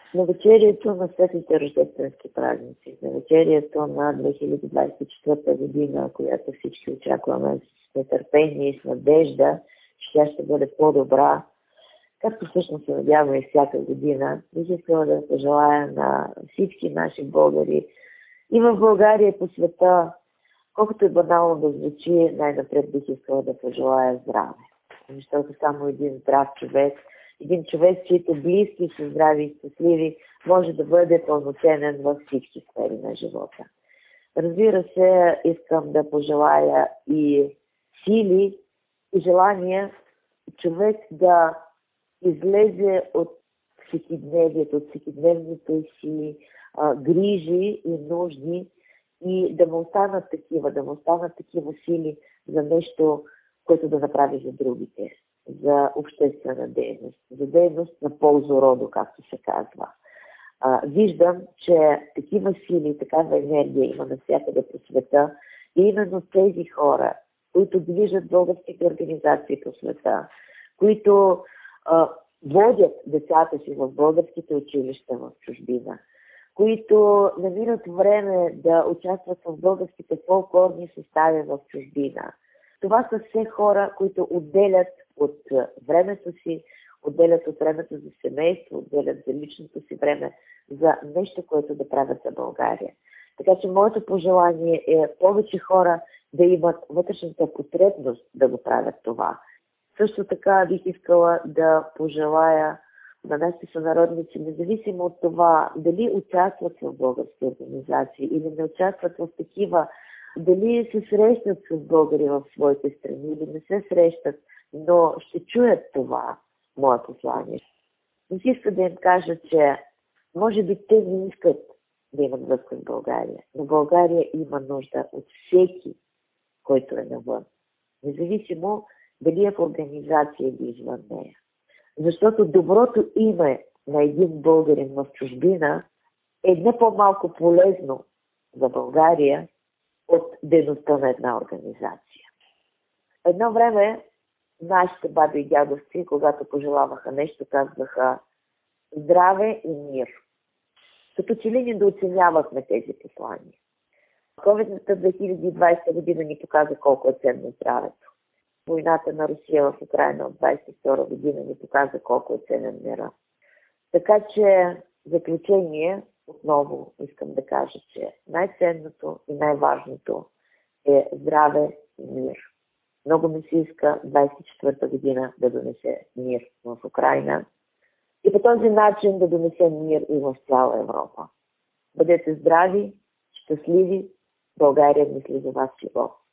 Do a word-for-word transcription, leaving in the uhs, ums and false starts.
навечерието на светлите рождественски празници, навечерието на две хиляди двадесет и четвърта година, която всички очакваме с нетърпение и с надежда, че тя ще бъде по-добра, както всъщност се надяваме и всяка година, бих искала да пожелая на всички наши българи и в България и по света, колкото е банално да звучи, най-напред бих искала да пожелая здраве. Защото само един здрав човек, един човек, чието близки са здрави и щастливи, може да бъде пълноценен във всички сфери на живота. Разбира се, искам да пожелая и сили, и желание човек да излезе от всекидневието, от всекидневните си а, грижи и нужди и да му останат такива, да му останат такива сили за нещо, което да направи за другите, за обществена дейност, за дейност на полза роду, както се казва. А, виждам, че такива сили, такава енергия има навсякъде по света и именно тези хора, които движат българските организации по света, които а, водят децата си в българските училища в чужбина, които намират време да участват в българските фолклорни състави в чужбина. Това са все хора, които отделят от времето си, отделят от времето за семейство, отделят за личното си време, за нещо, което да правят за България. Така че моето пожелание е повече хора да имат вътрешната потребност да го правят това. Също така бих искала да пожелая на нашите сънародници, независимо от това дали участват в български организации или не участват в такива, дали се срещат с българи в своите страни или не се срещат, но ще чуят това, мое послание. Не си иска да им кажа, че може би те не искат да имат връзка с България, но България има нужда от всеки, който е навън. Независимо дали е в организация или извън нея. Защото доброто име на един българин в чужбина е не по-малко полезно за България от дейността на една организация. Едно време нашите баби и дядовци, когато пожелаваха нещо, казваха здраве и мир. Като че ли ни да оценявахме тези послания. ковидната две хиляди и двадесета година ни показа колко е ценно здравето. Войната на Русия в Украйна от двадесет и втора година ни показа колко е ценен мира. Така че, в заключение, отново искам да кажа, че най-ценното и най-важното е здраве и мир. Много ми се иска двадесет и четвърта година да донесе мир в Украйна и по този начин да донесе мир и в цяла Европа. Бъдете здрави, щастливи, България мисли за вас живот.